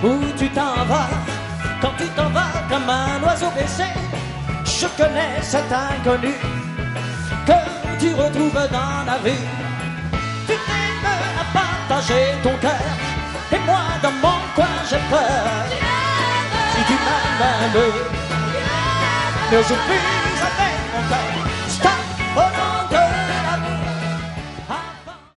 où tu t'en vas. Quand tu t'en vas comme un oiseau blessé, je connais cet inconnu que tu retrouves dans la rue. Tu t'aimes à partager ton cœur, et moi dans mon coin j'ai peur. Si tu m'aimes, ne joue plus avec mon cœur. Stop, oh non.